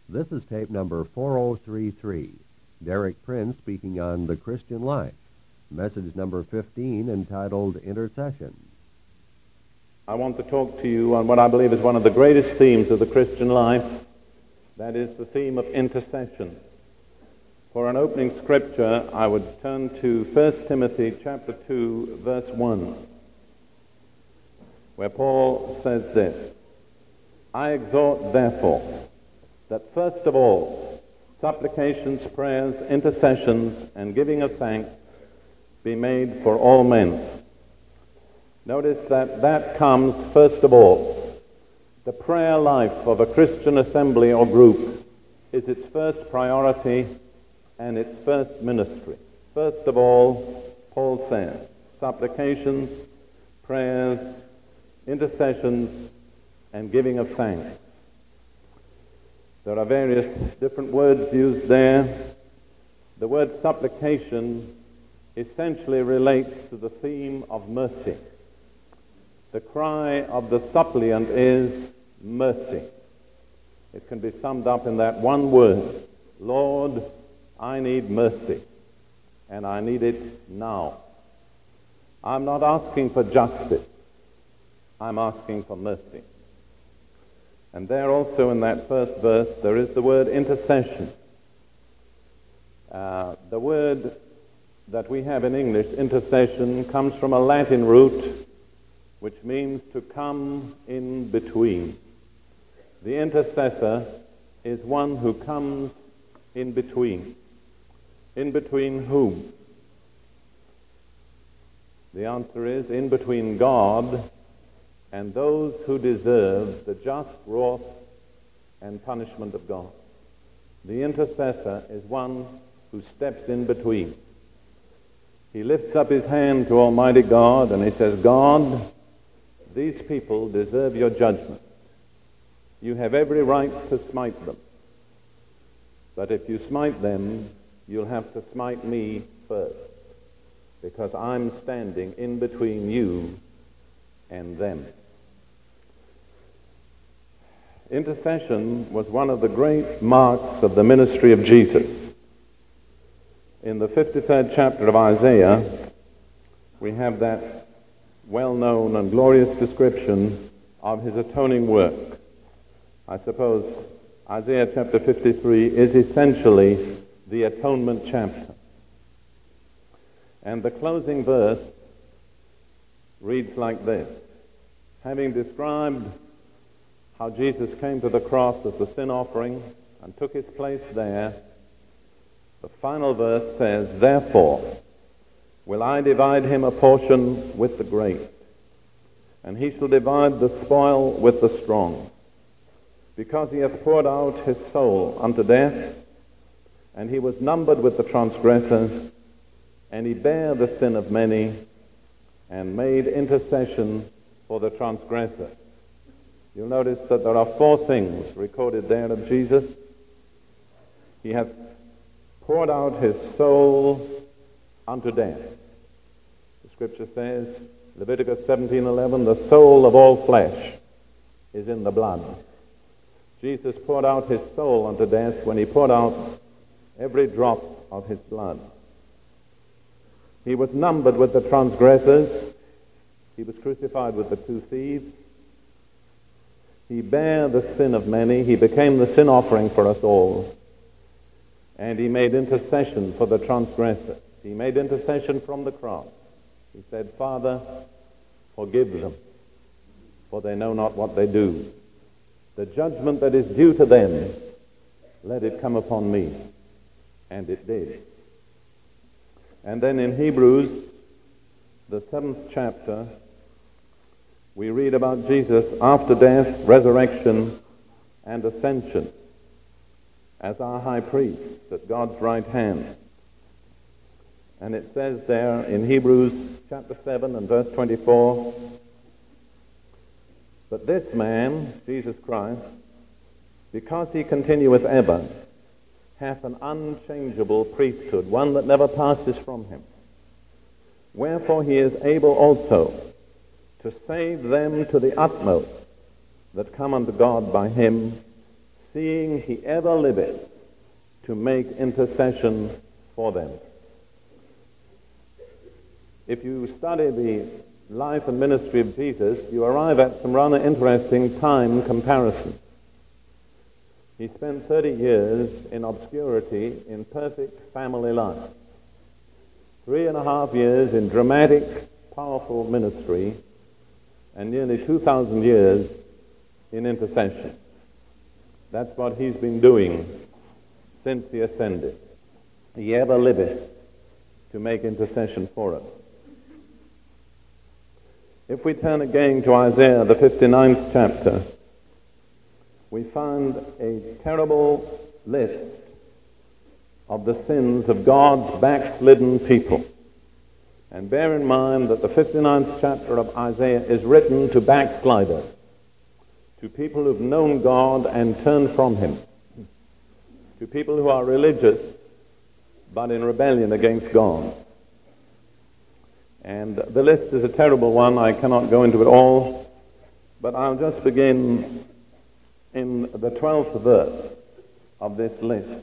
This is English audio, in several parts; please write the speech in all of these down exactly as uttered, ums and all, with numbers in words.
This is tape number four oh three three. Derek Prince speaking on the Christian life. Message number fifteen, entitled Intercession. I want to talk to you on what I believe is one of the greatest themes of the Christian life. That is the theme of intercession. For an opening scripture, I would turn to First Timothy chapter two, verse one, where Paul says this: I exhort, therefore, that first of all, supplications, prayers, intercessions, and giving of thanks be made for all men. Notice that that comes first of all. The prayer life of a Christian assembly or group is its first priority and its first ministry. First of all, Paul says, supplications, prayers, intercessions, and giving of thanks. There are various different words used there. The word supplication essentially relates to the theme of mercy. The cry of the suppliant is mercy. It can be summed up in that one word: Lord, I need mercy, and I need it now. I'm not asking for justice. I'm asking for mercy. And there also in that first verse, there is the word intercession. Uh, the word that we have in English, intercession, comes from a Latin root which means to come in between. The intercessor is one who comes in between. In between whom? The answer is in between God and those who deserve the just wrath and punishment of God. The intercessor is one who steps in between. He lifts up his hand to Almighty God and he says, God, these people deserve your judgment. You have every right to smite them. But if you smite them, you'll have to smite me first, because I'm standing in between you and them. Intercession was one of the great marks of the ministry of Jesus. In the fifty-third chapter of Isaiah, we have that well-known and glorious description of his atoning work. I suppose Isaiah chapter fifty-three is essentially the atonement chapter. And the closing verse reads like this: having described how Jesus came to the cross as the sin offering and took his place there, the final verse says, therefore will I divide him a portion with the great, and he shall divide the spoil with the strong, because he hath poured out his soul unto death, and he was numbered with the transgressors, and he bare the sin of many, and made intercession for the transgressor. You'll notice that there are four things recorded there of Jesus. He hath poured out his soul unto death. The scripture says, Leviticus seventeen eleven, the soul of all flesh is in the blood. Jesus poured out his soul unto death when he poured out every drop of his blood. He was numbered with the transgressors. He was crucified with the two thieves. He bare the sin of many. He became the sin offering for us all. And he made intercession for the transgressor. He made intercession from the cross. He said, Father, forgive them, for they know not what they do. The judgment that is due to them, let it come upon me. And it did. And then in Hebrews, the seventh chapter, we read about Jesus after death, resurrection, and ascension as our high priest at God's right hand. And it says there in Hebrews chapter seven and verse twenty-four, but this man, Jesus Christ, because he continueth ever, hath an unchangeable priesthood, one that never passes from him. Wherefore he is able also to save them to the utmost that come unto God by him, seeing he ever liveth to make intercession for them. If you study the life and ministry of Jesus, you arrive at some rather interesting time comparisons. He spent thirty years in obscurity in perfect family life. Three and a half years in dramatic, powerful ministry, and nearly two thousand years in intercession. That's what he's been doing since he ascended. He ever liveth to make intercession for us. If we turn again to Isaiah, the fifty-ninth chapter, we find a terrible list of the sins of God's backslidden people. And bear in mind that the fifty-ninth chapter of Isaiah is written to backsliders, to people who've known God and turned from him, to people who are religious but in rebellion against God. And the list is a terrible one. I cannot go into it all, but I'll just begin in the twelfth verse of this list.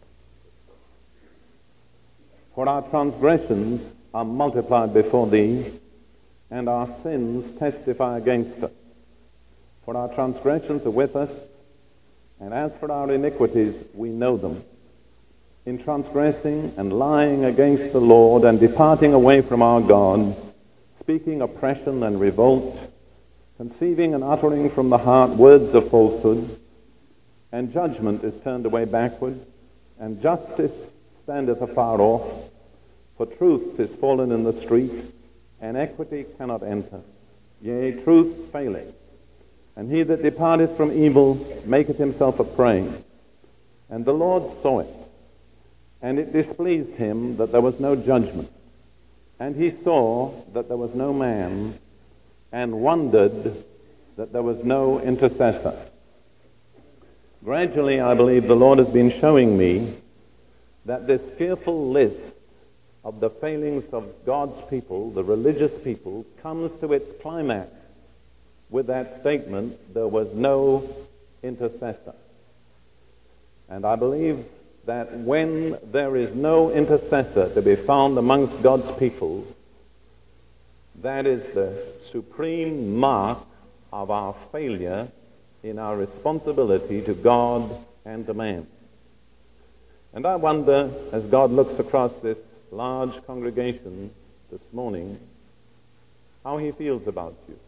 For our transgressions are multiplied before thee, and our sins testify against us. For our transgressions are with us, and as for our iniquities, we know them. In transgressing and lying against the Lord and departing away from our God, speaking oppression and revolt, conceiving and uttering from the heart words of falsehood, and judgment is turned away backward, and justice standeth afar off, for truth is fallen in the street, and equity cannot enter. Yea, truth faileth, and he that departeth from evil maketh himself a prey. And the Lord saw it, and it displeased him that there was no judgment. And he saw that there was no man, and wondered that there was no intercessor. Gradually, I believe the Lord has been showing me that this fearful list of the failings of God's people, the religious people, comes to its climax with that statement, there was no intercessor. And I believe that when there is no intercessor to be found amongst God's people, that is the supreme mark of our failure in our responsibility to God and to man. And I wonder, as God looks across this large congregation this morning, how he feels about you.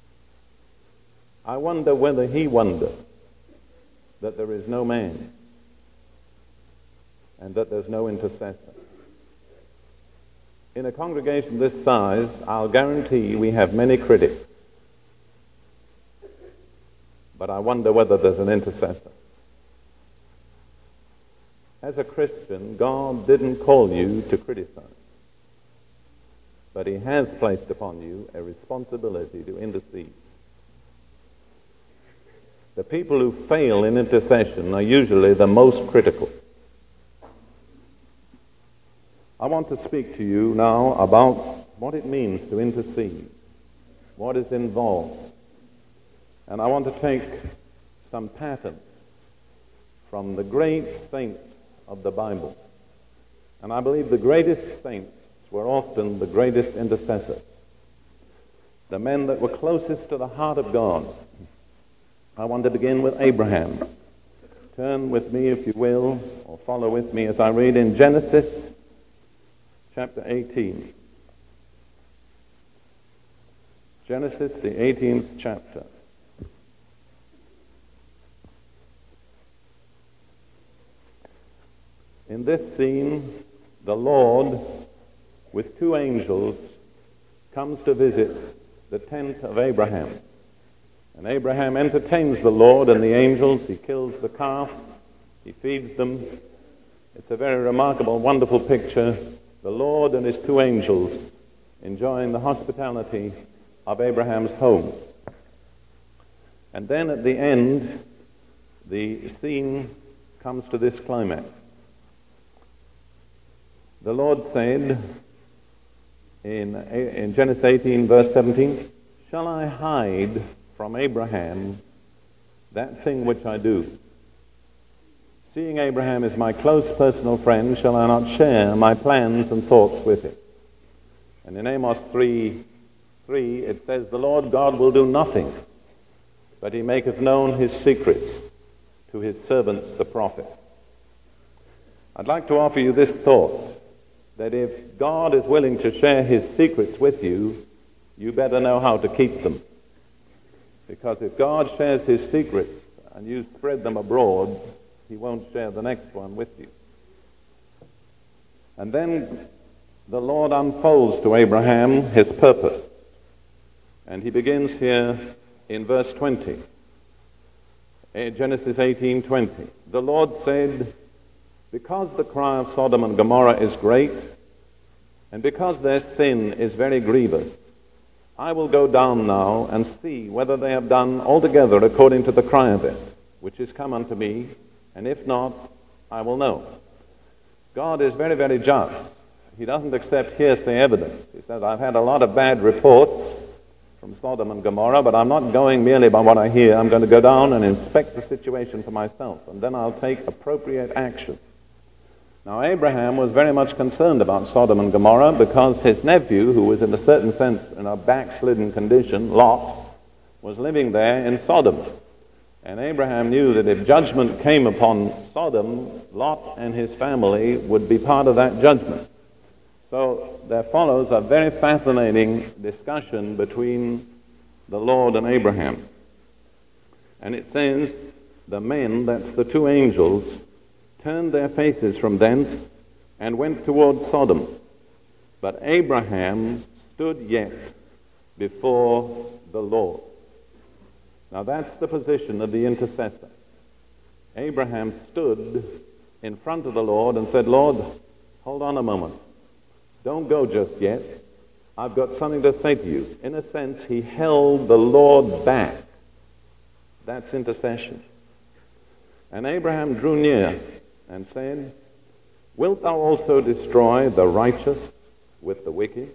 I wonder whether he wonders that there is no man and that there's no intercessor. In a congregation this size, I'll guarantee we have many critics. But I wonder whether there's an intercessor. As a Christian, God didn't call you to criticize, but he has placed upon you a responsibility to intercede. The people who fail in intercession are usually the most critical. I want to speak to you now about what it means to intercede, what is involved. And I want to take some patterns from the great saints of the Bible. And I believe the greatest saints were often the greatest intercessors, the men that were closest to the heart of God. I want to begin with Abraham. Turn with me, if you will, or follow with me as I read in Genesis chapter eighteen. Genesis, the eighteenth chapter. In this scene, the Lord, with two angels, comes to visit the tent of Abraham. And Abraham entertains the Lord and the angels. He kills the calf. He feeds them. It's a very remarkable, wonderful picture. The Lord and his two angels enjoying the hospitality of Abraham's home. And then at the end, the scene comes to this climax. The Lord said in, in Genesis eighteen, verse seventeen, "Shall I hide from Abraham that thing which I do? seeing Abraham is my close personal friend, shall I not share my plans and thoughts with him? And in Amos three, three, it says, the Lord God will do nothing, but he maketh known his secrets to his servants the prophets. I'd like to offer you this thought, that if God is willing to share his secrets with you, you better know how to keep them. Because if God shares his secrets and you spread them abroad, he won't share the next one with you. And then the Lord unfolds to Abraham his purpose. And he begins here in verse twenty. Genesis eighteen twenty. The Lord said, because the cry of Sodom and Gomorrah is great, and because their sin is very grievous, I will go down now and see whether they have done altogether according to the cry of it, which is come unto me, and if not, I will know. God is very, very just. He doesn't accept hearsay evidence. He says, I've had a lot of bad reports from Sodom and Gomorrah, but I'm not going merely by what I hear. I'm going to go down and inspect the situation for myself, and then I'll take appropriate action. Now, Abraham was very much concerned about Sodom and Gomorrah because his nephew, who was in a certain sense in a backslidden condition, Lot, was living there in Sodom. And Abraham knew that if judgment came upon Sodom, Lot and his family would be part of that judgment. So there follows a very fascinating discussion between the Lord and Abraham. And it says, the men, that's the two angels, turned their faces from thence and went toward Sodom. But Abraham stood yet before the Lord. Now that's the position of the intercessor. Abraham stood in front of the Lord and said, Lord, hold on a moment. Don't go just yet. I've got something to say to you. In a sense, he held the Lord back. That's intercession. And Abraham drew near and said, wilt thou also destroy the righteous with the wicked?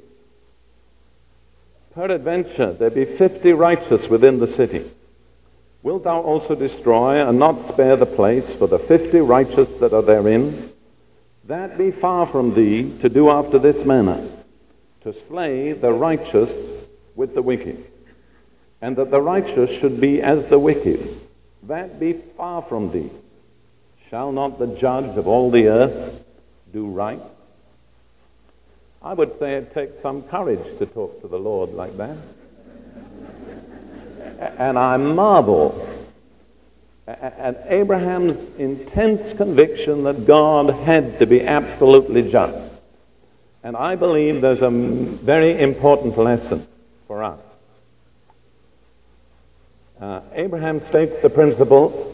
Peradventure there be fifty righteous within the city. Wilt thou also destroy and not spare the place for the fifty righteous that are therein? That be far from thee to do after this manner, to slay the righteous with the wicked, and that the righteous should be as the wicked. That be far from thee. Shall not the judge of all the earth do right? I would say it takes some courage to talk to the Lord like that. And I marvel at Abraham's intense conviction that God had to be absolutely just. And I believe there's a very important lesson for us. Uh, Abraham states the principle,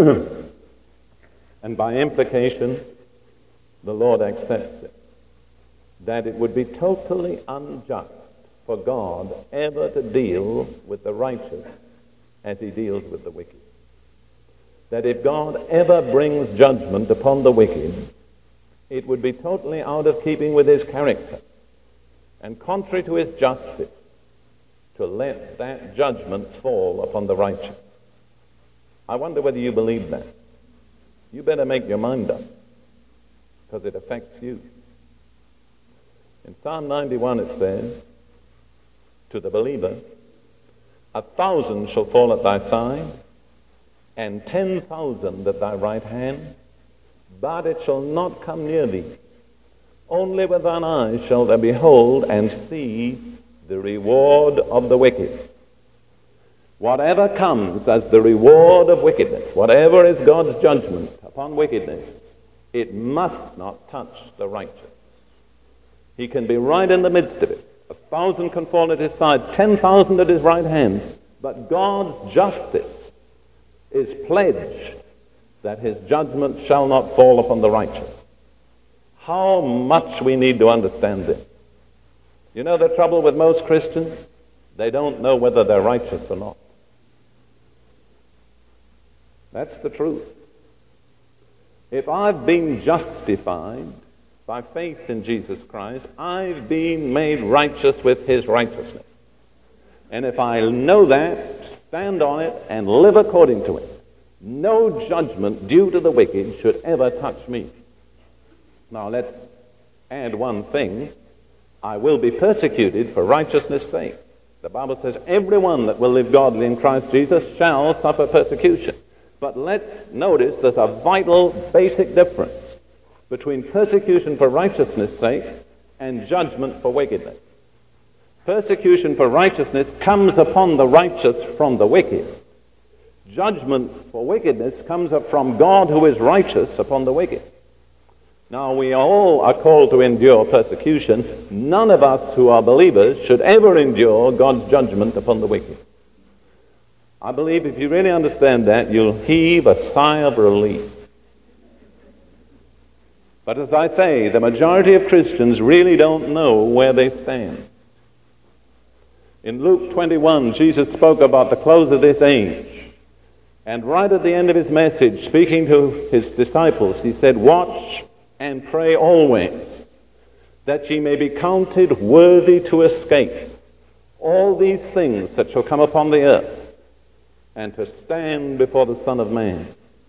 and by implication, the Lord accepts it, that it would be totally unjust for God ever to deal with the righteous as he deals with the wicked. That if God ever brings judgment upon the wicked, it would be totally out of keeping with his character and contrary to his justice to let that judgment fall upon the righteous. I wonder whether you believe that. You better make your mind up, because it affects you. In Psalm ninety-one it says, to the believer, a thousand shall fall at thy side, and ten thousand at thy right hand, but it shall not come near thee. Only with thine eyes shall thou behold and see the reward of the wicked. Whatever comes as the reward of wickedness, whatever is God's judgment upon wickedness, it must not touch the righteous. He can be right in the midst of it. A thousand can fall at his side, ten thousand at his right hand, but God's justice is pledged that his judgment shall not fall upon the righteous. How much we need to understand this. You know the trouble with most Christians? They don't know whether they're righteous or not. That's the truth. If I've been justified by faith in Jesus Christ, I've been made righteous with his righteousness. And if I know that, stand on it, and live according to it, no judgment due to the wicked should ever touch me. Now let's add one thing. I will be persecuted for righteousness' sake. The Bible says everyone that will live godly in Christ Jesus shall suffer persecution. But let's notice there's a vital, basic difference between persecution for righteousness' sake and judgment for wickedness. Persecution for righteousness comes upon the righteous from the wicked. Judgment for wickedness comes up from God, who is righteous, upon the wicked. Now, we all are called to endure persecution. None of us who are believers should ever endure God's judgment upon the wicked. I believe if you really understand that, you'll heave a sigh of relief. But as I say, the majority of Christians really don't know where they stand. In Luke twenty-one, Jesus spoke about the close of this age. And right at the end of his message, speaking to his disciples, he said, "Watch and pray always, that ye may be counted worthy to escape all these things that shall come upon the earth, and to stand before the Son of Man."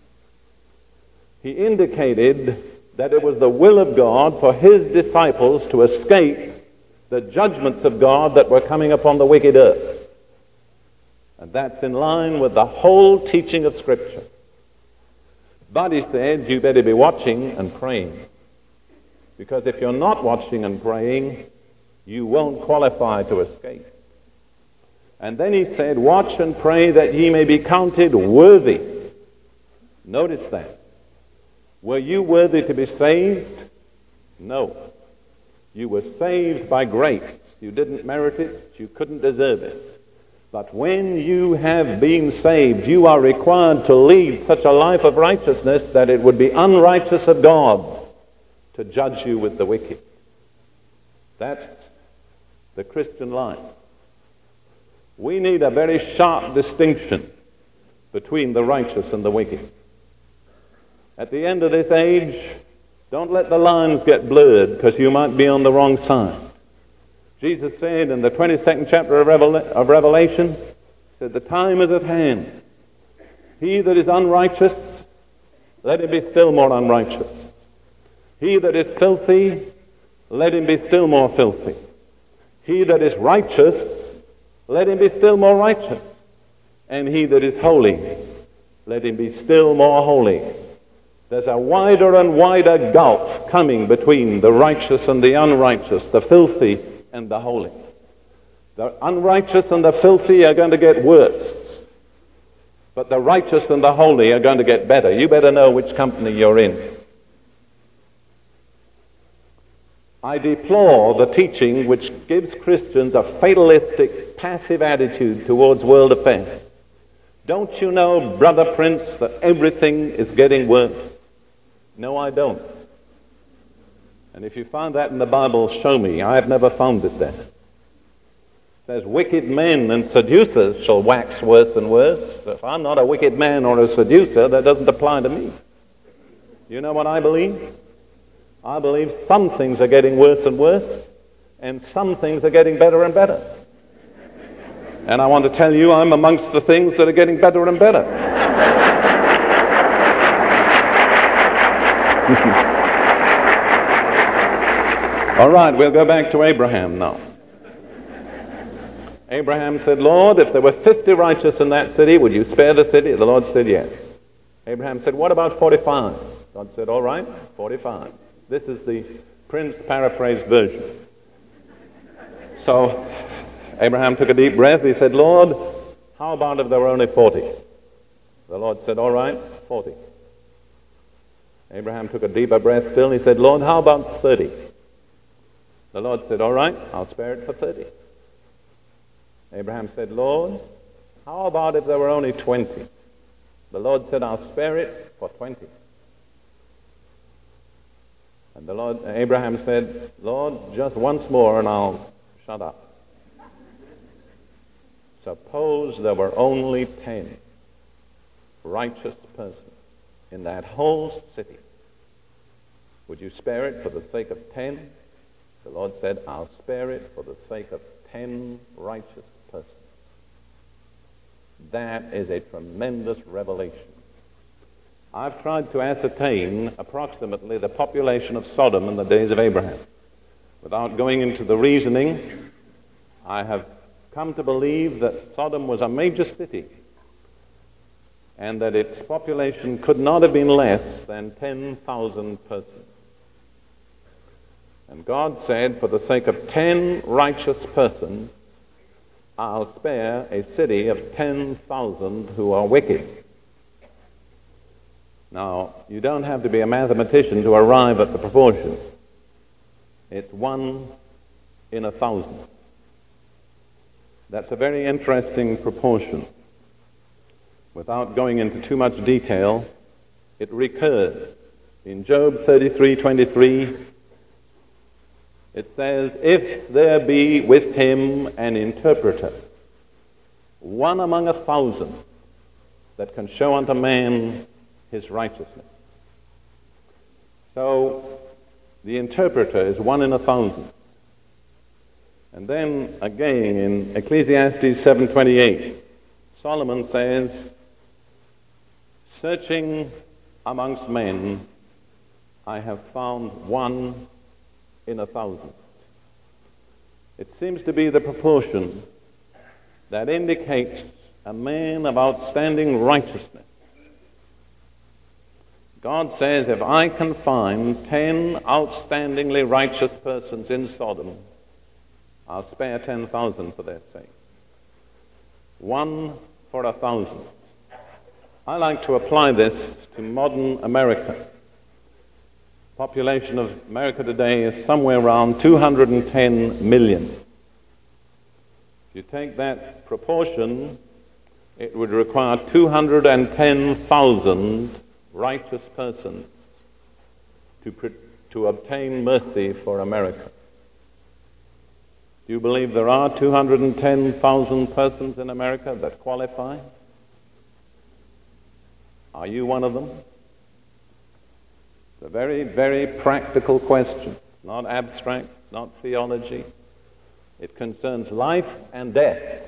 He indicated that it was the will of God for his disciples to escape the judgments of God that were coming upon the wicked earth. And that's in line with the whole teaching of Scripture. But he said, you better be watching and praying. Because if you're not watching and praying, you won't qualify to escape. And then he said, watch and pray that ye may be counted worthy. Notice that. Were you worthy to be saved? No. You were saved by grace. You didn't merit it. You couldn't deserve it. But when you have been saved, you are required to lead such a life of righteousness that it would be unrighteous of God to judge you with the wicked. That's the Christian life. We need a very sharp distinction between the righteous and the wicked. At the end of this age, don't let the lines get blurred, because you might be on the wrong side. Jesus said in the twenty-second chapter of, Revel- of Revelation, said, the time is at hand. He that is unrighteous, let him be still more unrighteous. He that is filthy, let him be still more filthy. He that is righteous, let him be still more righteous. And he that is holy, let him be still more holy. There's a wider and wider gulf coming between the righteous and the unrighteous, the filthy and the holy. The unrighteous and the filthy are going to get worse, but the righteous and the holy are going to get better. You better know which company you're in. I deplore the teaching which gives Christians a fatalistic, passive attitude towards world affairs. Don't you know, Brother Prince, that everything is getting worse? No, I don't. And if you find that in the Bible, show me. I have never found it there. It says, wicked men and seducers shall wax worse and worse. If I'm not a wicked man or a seducer, that doesn't apply to me. You know what I believe? I believe some things are getting worse and worse, and some things are getting better and better. And I want to tell you, I'm amongst the things that are getting better and better. All right, we'll go back to Abraham now. Abraham said, Lord, if there were fifty righteous in that city, would you spare the city? The Lord said, yes. Abraham said, what about forty-five? God said, all right, forty-five. This is the Prince paraphrased version. So Abraham took a deep breath. He said, Lord, how about if there were only forty? The Lord said, all right, forty. Abraham took a deeper breath still. He said, Lord, how about thirty? The Lord said, all right, I'll spare it for thirty. Abraham said, Lord, how about if there were only twenty? The Lord said, I'll spare it for twenty. And the Lord, Abraham said, Lord, just once more and I'll shut up. Suppose there were only ten righteous persons in that whole city. Would you spare it for the sake of ten? The Lord said, I'll spare it for the sake of ten righteous persons. That is a tremendous revelation. I've tried to ascertain approximately the population of Sodom in the days of Abraham. Without going into the reasoning, I have come to believe that Sodom was a major city and that its population could not have been less than ten thousand persons. And God said, for the sake of ten righteous persons, I'll spare a city of ten thousand who are wicked. Now, you don't have to be a mathematician to arrive at the proportion. It's one in a thousand. That's a very interesting proportion. Without going into too much detail, it recurs. In Job thirty-three twenty-three, it says, if there be with him an interpreter, one among a thousand, that can show unto man his righteousness. So, the interpreter is one in a thousand. And then, again, in Ecclesiastes seven twenty-eight, Solomon says, searching amongst men, I have found one in a thousand. It seems to be the proportion that indicates a man of outstanding righteousness. God says, if I can find ten outstandingly righteous persons in Sodom, I'll spare ten thousand for their sake. One for a thousand. I like to apply this to modern America. Population of America today is somewhere around two hundred ten million. If you take that proportion, it would require two hundred ten thousand righteous persons to, to obtain mercy for America. Do you believe there are two hundred ten thousand persons in America that qualify? Are you one of them? It's a very, very practical question, not abstract, not theology. It concerns life and death.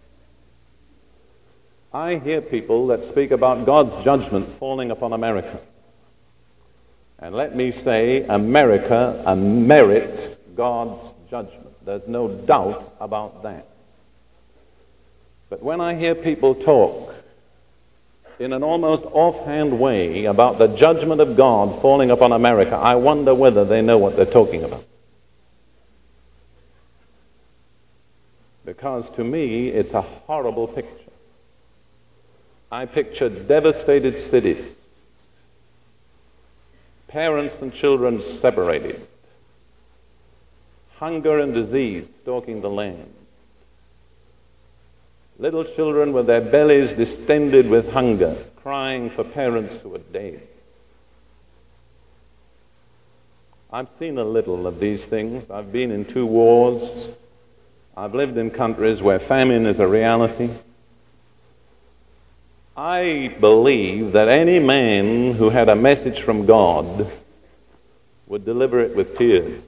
I hear people that speak about God's judgment falling upon America. And let me say, America merits God's judgment. There's no doubt about that. But when I hear people talk in an almost offhand way about the judgment of God falling upon America, I wonder whether they know what they're talking about. Because to me, it's a horrible picture. I picture devastated cities, parents and children separated, hunger and disease stalking the land, little children with their bellies distended with hunger, crying for parents who are dead. I've seen a little of these things. I've been in two wars. I've lived in countries where famine is a reality. I believe that any man who had a message from God would deliver it with tears.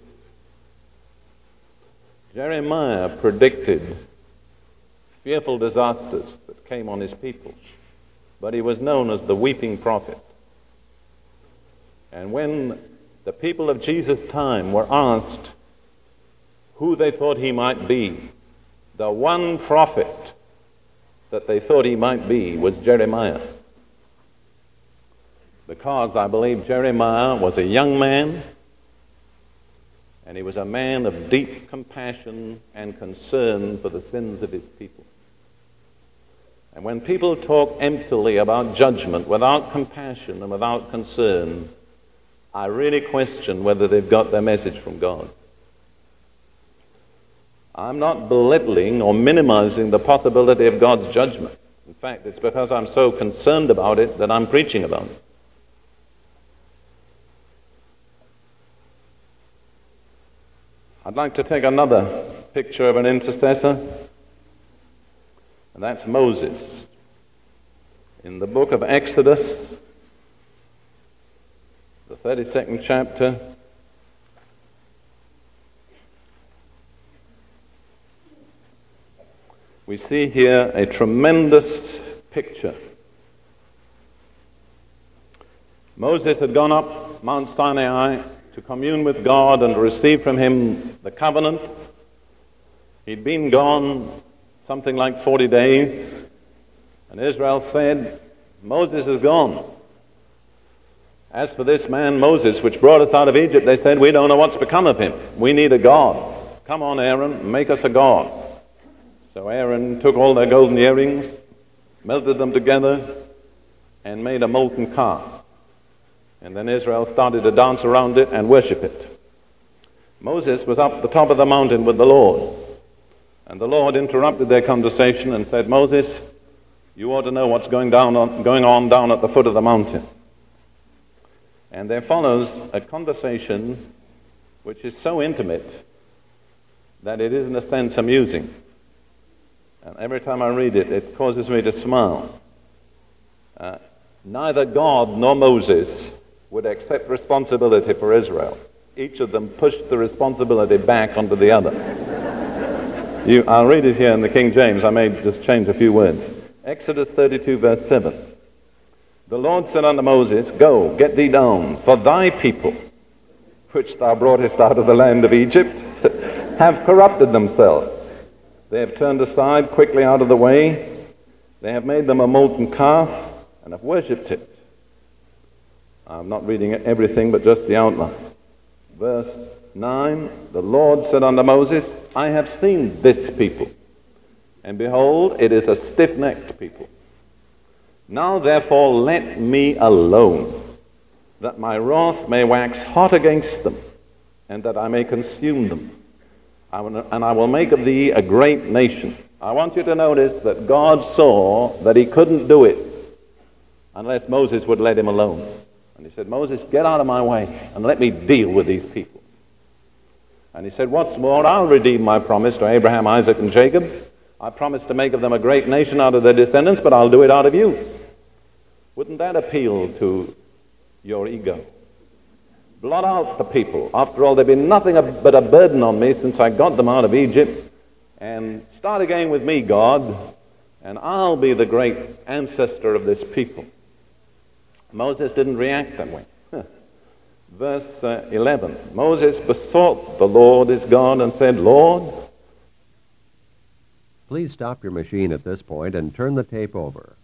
Jeremiah predicted fearful disasters that came on his people, but he was known as the weeping prophet. And when the people of Jesus' time were asked who they thought he might be, the one prophet that they thought he might be was Jeremiah. Because I believe Jeremiah was a young man, and he was a man of deep compassion and concern for the sins of his people. And when people talk emptily about judgment without compassion and without concern, I really question whether they've got their message from God. I'm not belittling or minimizing the possibility of God's judgment. In fact, it's because I'm so concerned about it that I'm preaching about it. I'd like to take another picture of an intercessor, and that's Moses. In the book of Exodus, the thirty-second chapter, we see here a tremendous picture Moses had gone up Mount Sinai to commune with God and to receive from him the covenant. He'd been gone something like forty days, and Israel said, Moses is gone. As for this man Moses, which brought us out of Egypt, they said, we don't know what's become of him. We need a God. Come on, Aaron, make us a God. So Aaron took all their golden earrings, melted them together, and made a molten calf. And then Israel started to dance around it and worship it. Moses was up the top of the mountain with the Lord. And the Lord interrupted their conversation and said, Moses, you ought to know what's going down on, going on down at the foot of the mountain. And there follows a conversation which is so intimate that it is in a sense amusing. And every time I read it, it causes me to smile. Uh, neither God nor Moses would accept responsibility for Israel. Each of them pushed the responsibility back onto the other. You, I'll read it here in the King James. I may just change a few words. Exodus thirty-two, verse seven. The Lord said unto Moses, Go, get thee down, for thy people, which thou broughtest out of the land of Egypt, have corrupted themselves. They have turned aside quickly out of the way. They have made them a molten calf and have worshipped it. I'm not reading everything, but just the outline. Verse nine, the Lord said unto Moses, I have seen this people, and behold, it is a stiff-necked people. Now therefore let me alone, that my wrath may wax hot against them, and that I may consume them. I will, and I will make of thee a great nation. I want you to notice that God saw that he couldn't do it unless Moses would let him alone. And he said, Moses, get out of my way and let me deal with these people. And he said, what's more, I'll redeem my promise to Abraham, Isaac, and Jacob. I promised to make of them a great nation out of their descendants, but I'll do it out of you. Wouldn't that appeal to your ego? Blot out the people. After all, they've been nothing but a burden on me since I got them out of Egypt. And start again with me, God, and I'll be the great ancestor of this people. Moses didn't react that way. Verse uh, eleven, Moses besought the Lord his God and said, Lord. Please stop your machine at this point and turn the tape over.